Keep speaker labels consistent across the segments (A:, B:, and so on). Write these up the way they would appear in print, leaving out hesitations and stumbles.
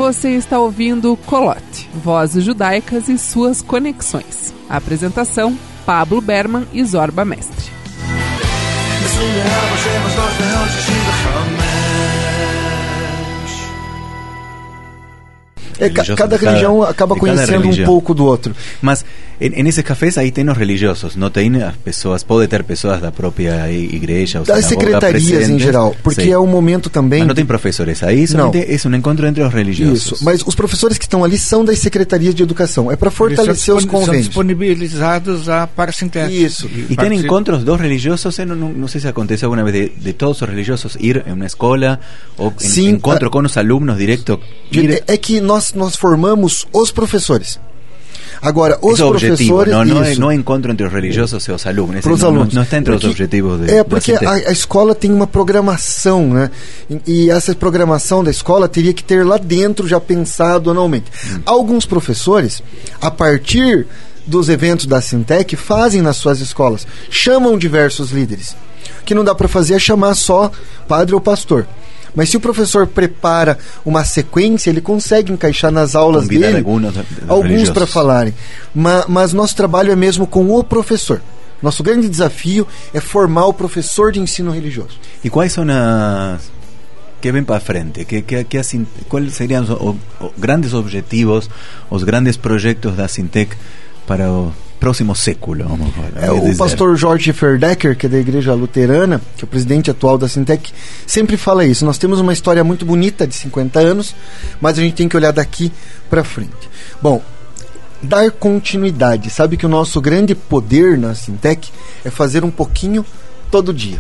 A: Você está ouvindo Colote, Vozes Judaicas e suas conexões. Apresentação, Pablo Berman e Zorba Mestre.
B: Cada religião acaba conhecendo um pouco do outro.
C: Mas nesses cafés aí tem os religiosos, não tem as pessoas, pode ter pessoas da própria igreja,
B: das secretarias em geral, porque é um momento também.
C: Mas não tem professores aí, é um encontro entre os religiosos.
B: Isso, mas os professores que estão ali são das secretarias de educação, é para fortalecer os convênios.
D: São disponibilizados para a Sintec.
B: Isso.
C: E tem encontros dos religiosos, não sei se aconteceu alguma vez de todos os religiosos ir em uma escola ou encontro com os alunos direto.
B: É que nós formamos os professores. Agora, os professores...
C: Não é encontro entre os religiosos e os alunos. Não está entre os objetivos
B: porque a escola tem uma programação, né? E essa programação da escola teria que ter lá dentro já pensado anualmente. Alguns professores, a partir dos eventos da Sintec, fazem nas suas escolas. Chamam diversos líderes. O que não dá para fazer é chamar só padre ou pastor. Mas se o professor prepara uma sequência, ele consegue encaixar nas aulas dele alguns para falarem. Mas nosso trabalho é mesmo com o professor. Nosso grande desafio é formar o professor de ensino religioso.
C: E quais são as... que vem para frente? Quais seriam os grandes objetivos, os grandes projetos da Sintec para o próximo século?
B: O pastor Jorge Ferdecker, que é da Igreja Luterana, que é o presidente atual da Sintec, sempre fala isso. Nós temos uma história muito bonita de 50 anos, mas a gente tem que olhar daqui para frente. Bom, dar continuidade. Sabe que o nosso grande poder na Sintec é fazer um pouquinho todo dia.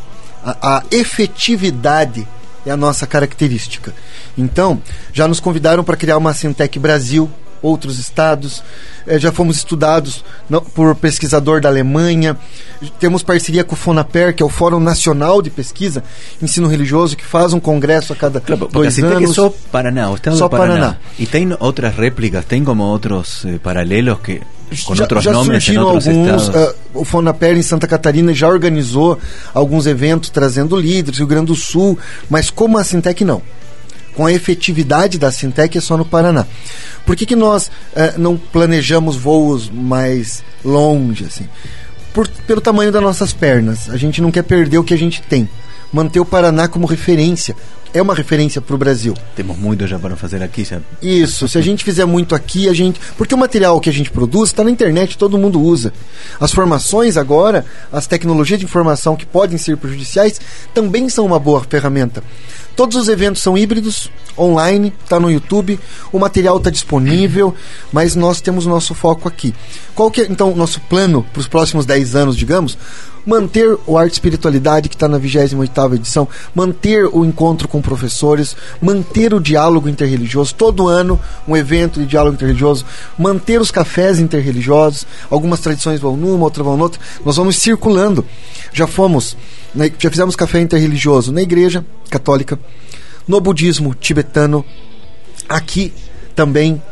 B: A efetividade é a nossa característica. Então, já nos convidaram para criar uma Sintec Brasil, outros estados, já fomos estudados por pesquisador da Alemanha, temos parceria com o FONAPER, que é o Fórum Nacional de Pesquisa Ensino Religioso, que faz um congresso a cada 2 anos.
C: É só Paraná, o estado
B: só
C: do Paraná. E tem outras réplicas, tem como outros paralelos que com outros nomes em outros
B: alguns,
C: estados.
B: O FONAPER em Santa Catarina já organizou alguns eventos trazendo líderes, Rio Grande do Sul, mas como a Sintec não. Com a efetividade da Sintec é só no Paraná. Por que nós não planejamos voos mais longe, assim? Pelo tamanho das nossas pernas. A gente não quer perder o que a gente tem. Manter o Paraná como referência. É uma referência para o Brasil.
C: Temos muito já para fazer aqui. Já.
B: Isso, se a gente fizer muito aqui, porque o material que a gente produz está na internet, todo mundo usa. As formações agora, as tecnologias de informação que podem ser prejudiciais, também são uma boa ferramenta. Todos os eventos são híbridos, online, está no YouTube, o material está disponível, mas nós temos o nosso foco aqui. Qual que é, então, o nosso plano para os próximos 10 anos, digamos? Manter o Arte e Espiritualidade, que está na 28ª edição, manter o encontro com professores, manter o diálogo interreligioso, todo ano um evento de diálogo interreligioso, manter os cafés interreligiosos, algumas tradições vão numa, outra vão noutra, nós vamos circulando. Já fizemos café interreligioso na Igreja Católica, no budismo tibetano, aqui também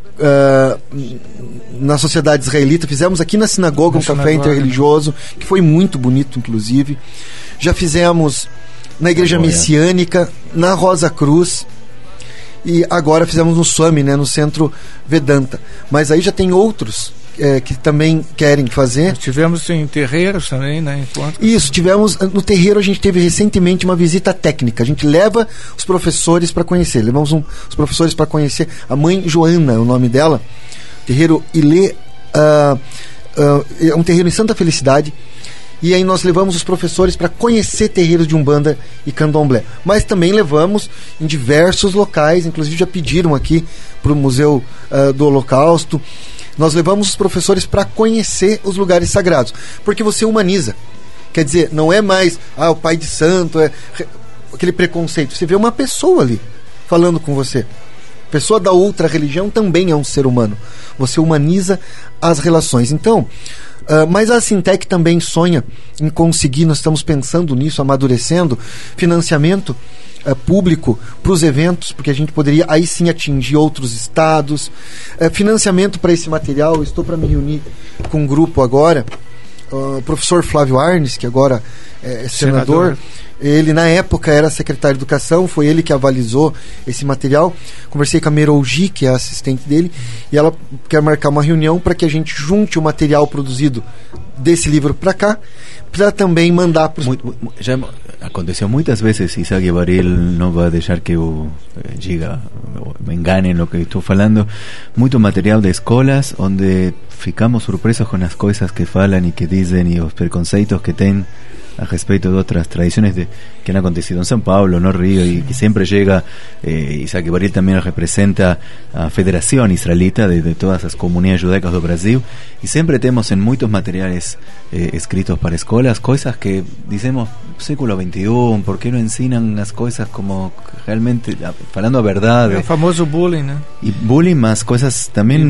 B: na sociedade israelita, fizemos aqui na sinagoga um café interreligioso, que foi muito bonito, inclusive. Já fizemos na Igreja Messiânica, na Rosa Cruz, e agora fizemos no Swami, no Centro Vedanta. Mas aí já tem outros que também querem fazer.
D: Nós tivemos em terreiros também, né?
B: Isso, tivemos no terreiro. A gente teve recentemente uma visita técnica. A gente leva os professores para conhecer. Levamos os professores para conhecer a mãe Joana, é o nome dela. Terreiro Ilê, é um terreiro em Santa Felicidade. E aí nós levamos os professores para conhecer terreiros de Umbanda e Candomblé. Mas também levamos em diversos locais, inclusive já pediram aqui para o Museu do Holocausto. Nós levamos os professores para conhecer os lugares sagrados, porque você humaniza. Quer dizer, não é mais o pai de santo, aquele preconceito. Você vê uma pessoa ali falando com você. Pessoa da outra religião também é um ser humano. Você humaniza as relações. Então, mas a Sintec também sonha em conseguir, nós estamos pensando nisso, amadurecendo, financiamento público para os eventos, porque a gente poderia aí sim atingir outros estados, financiamento para esse material. Estou para me reunir com um grupo agora, O professor Flávio Arnes, que agora é senador, ele na época era secretário de Educação, foi ele que avalizou esse material. Conversei com a Merougi, que é a assistente dele, e ela quer marcar uma reunião para que a gente junte o material produzido desse livro para cá, para também mandar para os...
C: Já aconteceu muitas vezes, Isaac Baril não vai deixar que eu diga, me engane no que estou falando, muito material de escolas onde ficamos surpresos com as coisas que falam e que dizem e os preconceitos que têm a respeito de otras tradiciones que han acontecido en São Paulo, no Río, y que siempre llega, Isaac Baril también representa a Federación Israelita de todas las comunidades judaicas do Brasil, y siempre tenemos en muchos materiales escritos para escolas cosas que decimos, século XXI, ¿por qué no ensinan las cosas como realmente, falando a verdad?
D: É o famoso bullying, né?
C: Y bullying más cosas también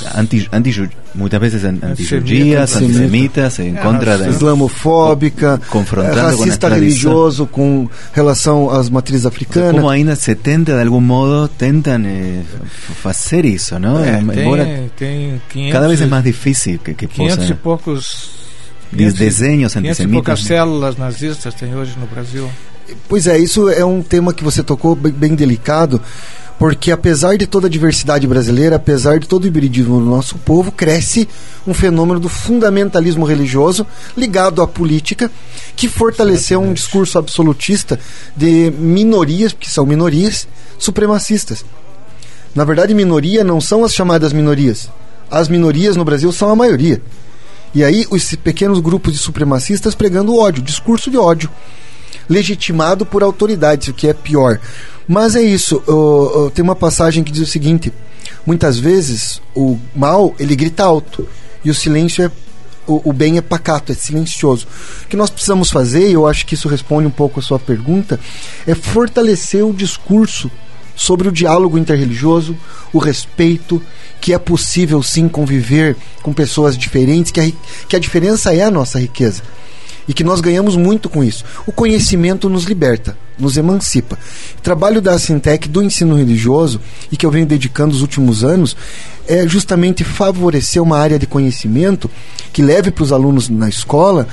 C: muchas veces anti-judías, antisemitas, en contra de...
B: Islamofóbica, racista religioso com relação às matrizes africanas.
C: Como ainda se tenta, de algum modo, tentam fazer isso, não?
D: Tem 500,
C: cada vez é mais difícil que
D: 500 e poucos
C: desenhos antissemitas.
D: 500 e poucas células nazistas tem hoje no Brasil.
B: Pois é, isso é um tema que você tocou bem delicado, porque apesar de toda a diversidade brasileira, apesar de todo o hibridismo do nosso povo, cresce um fenômeno do fundamentalismo religioso ligado à política, que fortaleceu um discurso absolutista de minorias, porque são minorias, supremacistas. Na verdade, minoria não são as chamadas minorias. As minorias no Brasil são a maioria. E aí, os pequenos grupos de supremacistas pregando ódio, discurso de ódio, legitimado por autoridades, o que é pior. Mas é isso, tem uma passagem que diz o seguinte: muitas vezes o mal, ele grita alto, e o silêncio o bem é pacato, é silencioso. O que nós precisamos fazer, e eu acho que isso responde um pouco a sua pergunta, é fortalecer o discurso sobre o diálogo interreligioso, o respeito, que é possível sim conviver com pessoas diferentes, que a diferença é a nossa riqueza. E que nós ganhamos muito com isso. O conhecimento nos liberta, nos emancipa. O trabalho da Assintec, do ensino religioso, e que eu venho dedicando os últimos anos, é justamente favorecer uma área de conhecimento que leve para os alunos na escola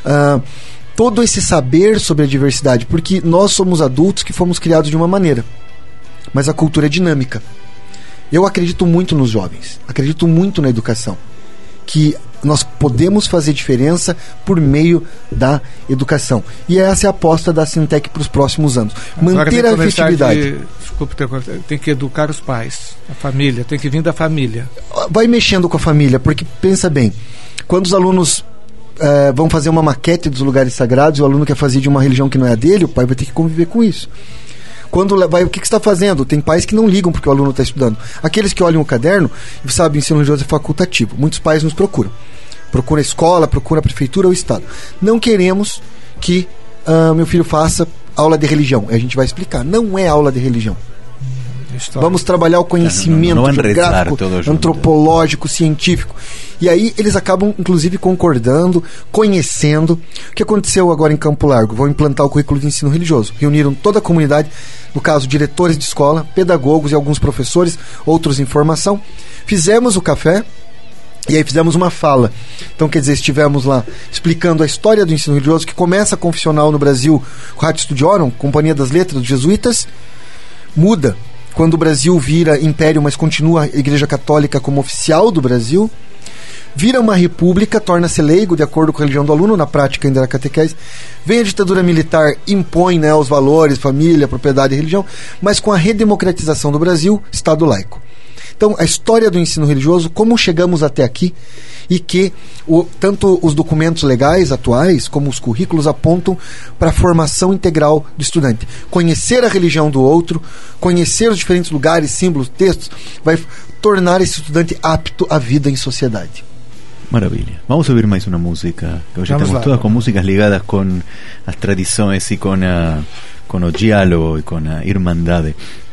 B: todo esse saber sobre a diversidade, porque nós somos adultos que fomos criados de uma maneira, mas a cultura é dinâmica. Eu acredito muito nos jovens, acredito muito na educação, que nós podemos fazer diferença por meio da educação. E essa é a aposta da Assintec para os próximos anos. Manter a efetividade.
D: Desculpe, tem que educar os pais, a família, tem que vir da família.
B: Vai mexendo com a família, porque pensa bem, quando os alunos vão fazer uma maquete dos lugares sagrados, e o aluno quer fazer de uma religião que não é a dele, o pai vai ter que conviver com isso. Quando vai, o que você está fazendo? Tem pais que não ligam porque o aluno está estudando. Aqueles que olham o caderno, sabe, o ensino religioso é facultativo. Muitos pais nos procuram. Procura a escola, procura a prefeitura ou o estado. Não queremos que meu filho faça aula de religião. A gente vai explicar. Não é aula de religião. Vamos trabalhar o conhecimento geográfico, antropológico, científico. E aí eles acabam, inclusive, concordando, conhecendo. O que aconteceu agora em Campo Largo? Vão implantar o currículo de ensino religioso. Reuniram toda a comunidade, no caso, diretores de escola, pedagogos e alguns professores, outros em formação. Fizemos o café e aí fizemos uma fala. Então, quer dizer, estivemos lá explicando a história do ensino religioso, que começa confissional no Brasil, o Ratio Studiorum, Companhia das Letras dos Jesuítas, muda quando o Brasil vira império, mas continua a Igreja Católica como oficial do Brasil, vira uma república, torna-se leigo de acordo com a religião do aluno, na prática ainda era catequese, vem a ditadura militar, impõe, né, os valores, família, propriedade e religião, mas com a redemocratização do Brasil, Estado laico. Então, a história do ensino religioso, como chegamos até aqui, e que tanto os documentos legais atuais, como os currículos, apontam para a formação integral do estudante. Conhecer a religião do outro, conhecer os diferentes lugares, símbolos, textos, vai tornar esse estudante apto à vida em sociedade.
C: Maravilha. Vamos ouvir mais uma música, que hoje estamos todas com músicas ligadas com as tradições e com o diálogo e com a irmandade.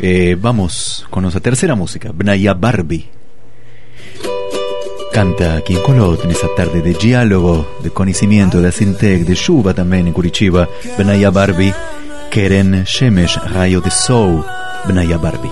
C: Vamos con nuestra tercera música, Bnaya Barbie. Canta aqui em Colot, nessa tarde de diálogo, de conhecimento, de Assintec, de chuva também em Curitiba. Bnaya Barbie, Keren Shemesh, raio de sol. Bnaya Barbie.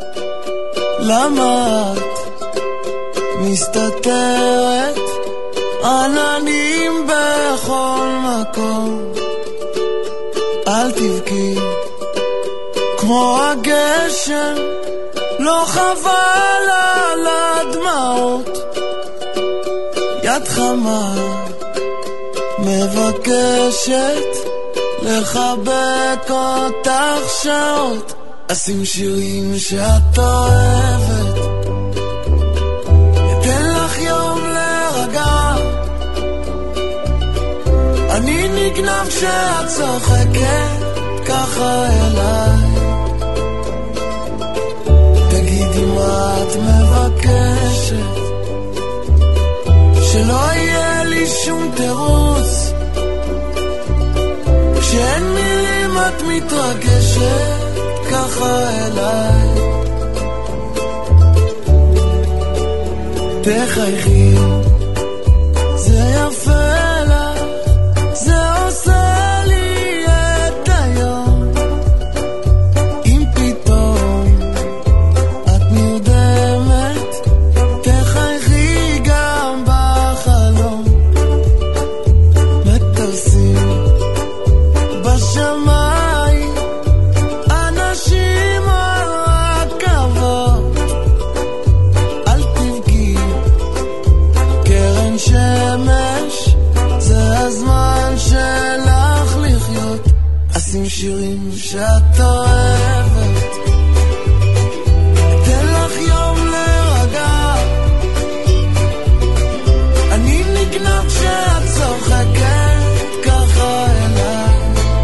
E: למה מסתתרת עננים בכל מקום, אל תבכי כמו הגשם, לא חבל על הדמעות, יד חמה מבקשת לחבק אותך שעות, אשים שירים שאת אוהבת, אתן לך יום להירגע, אני נגנב כשאת צוחקת ככה אליי, תגידי מה את מבקשת, שלא יהיה לי שום תירוץ, כשאין מילים את מתרגשת ככה אליי, תחייכי זה יפה לך, זה עושה לי את היום, אם פתאום את נרדמת תחייכי גם בחלום, מטוסים בשמיים, אנשים על רכבות, אל תבכי קרן שמש, זה הזמן שלך לחיות, אשים שירים שאת אוהבת, אתן לך יום להירגע, אני נגנב כשאת צוחקת ככה אליי,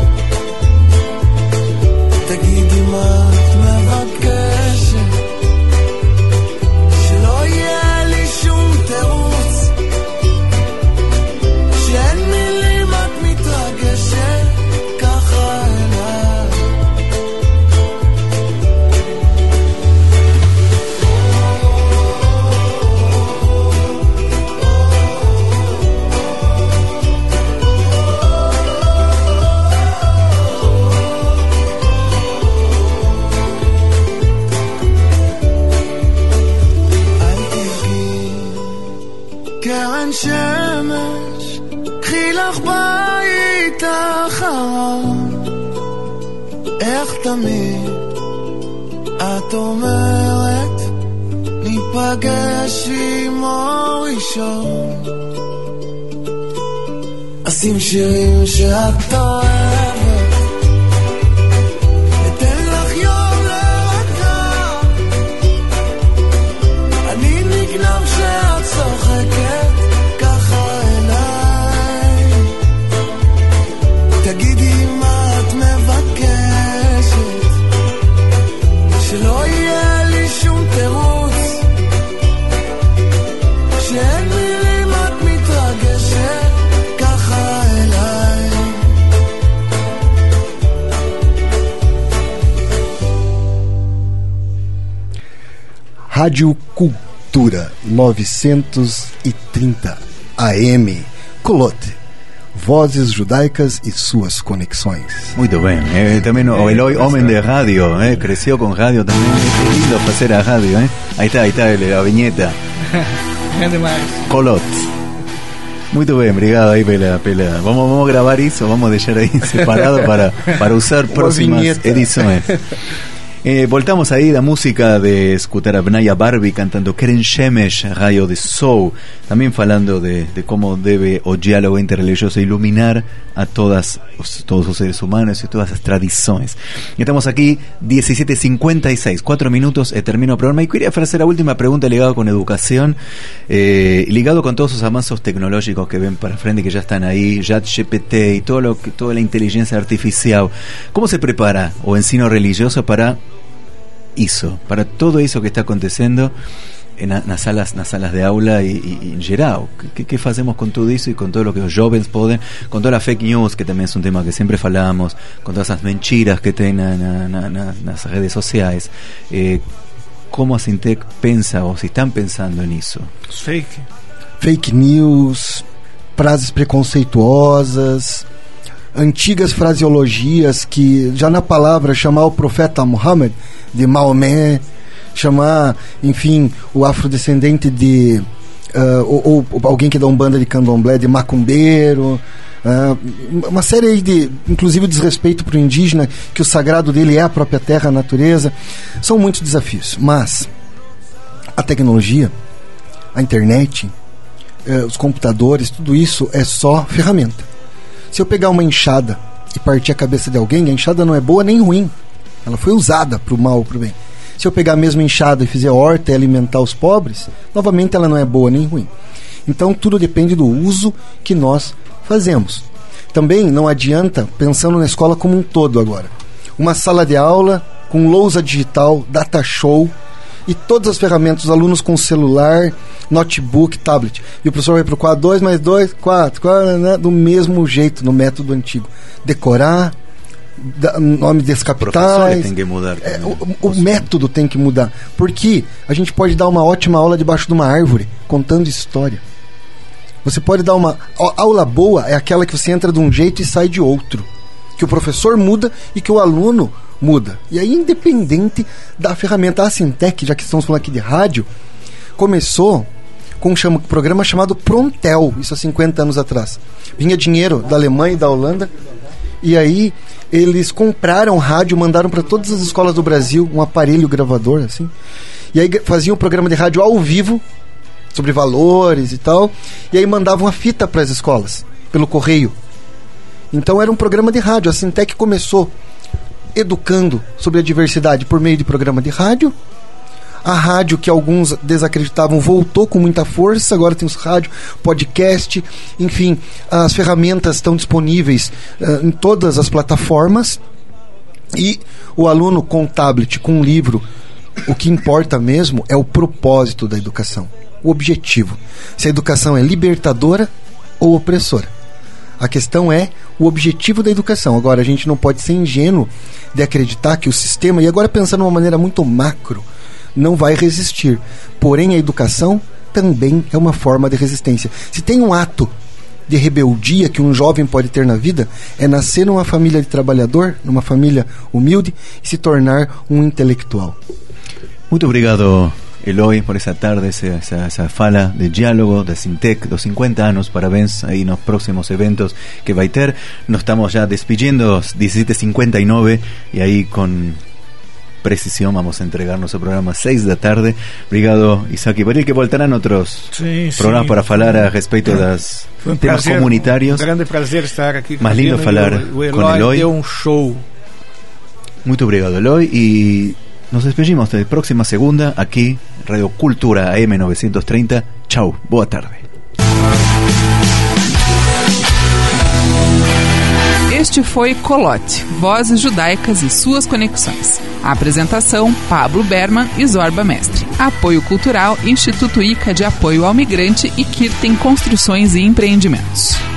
E: תגידי מה את מבקשת, שלא יהיה לי שום תירוץ, שאין מילים את מתרגשת ככה אליי, אל תבכי קרן שמש, קחי לך בית אחרון, איך תמיד את אומרת ניפגש עם אור ראשון, אשים שירים שאת אוהבת, אתן לך יום להירגע, אני נגנב כשאת צוחקת ככה אליי, תגידי מה את מבקשת, שלא יהיה לי שום תירוץ, כשאין מילים את מתרגשת ככה אליי,
B: Rádio Cultura 930 AM, Colote, vozes judaicas y sus conexiones.
C: Muito bem. También el hoy hombre de radio, creció con radio también. Qué lindo hacer a radio, Ahí está la viñeta.
D: Grande mais.
C: Colot. Muito bem, obrigado aí pela. Vamos gravar isso, vamos deixar aí separado para usar próximas edições. Voltamos ahí la música de escuchar a Bnaya Barbie cantando Keren Shemesh, rayo de Soul, también hablando de cómo debe el diálogo interreligioso iluminar a todos los seres humanos y todas las tradiciones. Y estamos aquí 17:56, 4 minutos, termino el programa y quería hacer la última pregunta ligada con educación, ligado con todos los avances tecnológicos que ven para frente, que ya están ahí, ChatGPT y toda la inteligencia artificial. ¿Cómo se prepara o ensino religioso para para todo eso que está acontecendo nas salas de aula y en geral? ¿Qué hacemos con todo eso y con todo lo que los jóvenes pueden, con toda la fake news, que también es un tema que siempre falamos, con todas esas mentiras que tienen en las redes sociales? ¿Cómo a Sintec pensa o si están pensando en eso?
B: Fake news, frases preconceituosas, antigas fraseologias que já na palavra chamar o profeta Muhammad de Maomé, chamar, enfim, o afrodescendente de ou alguém que dá um banda de candomblé, de macumbeiro, uma série aí de, inclusive, desrespeito para o indígena, que o sagrado dele é a própria terra, a natureza. São muitos desafios, mas a tecnologia, a internet, os computadores, tudo isso é só ferramenta. Se eu pegar uma enxada e partir a cabeça de alguém, a enxada não é boa nem ruim, ela foi usada para o mal ou para o bem. Se eu pegar a mesma enxada e fizer horta e alimentar os pobres, novamente ela não é boa nem ruim. Então tudo depende do uso que nós fazemos. Também não adianta, pensando na escola como um todo agora, uma sala de aula com lousa digital, data show e todas as ferramentas, os alunos com celular, notebook, tablet. E o professor vai para o quadro 2 mais 2, 4, né, do mesmo jeito, no método antigo. Decorar, nome das capitais.
C: Tem que mudar.
B: O método tem que mudar. Porque a gente pode dar uma ótima aula debaixo de uma árvore, contando história. Você pode dar uma aula boa, é aquela que você entra de um jeito e sai de outro, que o professor muda e que o aluno muda. E aí, independente da ferramenta, a Sintec, já que estamos falando aqui de rádio, começou com um programa chamado Prontel, isso há 50 anos atrás. Vinha dinheiro da Alemanha e da Holanda, e aí eles compraram rádio, mandaram para todas as escolas do Brasil um aparelho gravador, assim, e aí faziam um programa de rádio ao vivo, sobre valores e tal, e aí mandavam a fita para as escolas, pelo correio. Então era um programa de rádio. A Sintec começou educando sobre a diversidade por meio de programa de rádio. A rádio, que alguns desacreditavam, voltou com muita força. Agora tem os rádio, podcast, enfim, as ferramentas estão disponíveis em todas as plataformas. E o aluno com tablet, com livro, o que importa mesmo é o propósito da educação, o objetivo. Se a educação é libertadora ou opressora. A questão é o objetivo da educação. Agora, a gente não pode ser ingênuo de acreditar que o sistema, e agora pensando de uma maneira muito macro, não vai resistir. Porém, a educação também é uma forma de resistência. Se tem um ato de rebeldia que um jovem pode ter na vida, é nascer numa família de trabalhador, numa família humilde, e se tornar um intelectual.
C: Muito obrigado, Eloy, por esa tarde, esa fala de diálogo da Sintec, dos 50 años, parabéns ahí nos próximos eventos que vai ter. Nos estamos ya despidiendo, 17:59, y ahí con precisión vamos a entregar nuestro programa 6 da tarde. Obrigado, Isaac Ibaril, que voltarán otros programas para falar a respeito das temas comunitarios.
D: Um grande prazer estar aqui.
C: Más lindo falar con Eloy.
D: Deu show.
C: Muito obrigado, Eloy, y nos despedimos de próxima segunda aquí, Radio Cultura AM 930. Chau, boa tarde.
A: Este foi Colote, Vozes Judaicas e Suas Conexões. A apresentação, Pablo Berman e Zorba Mestre. Apoio cultural, Instituto ICA de Apoio ao Migrante e Kirten Construções e Empreendimentos.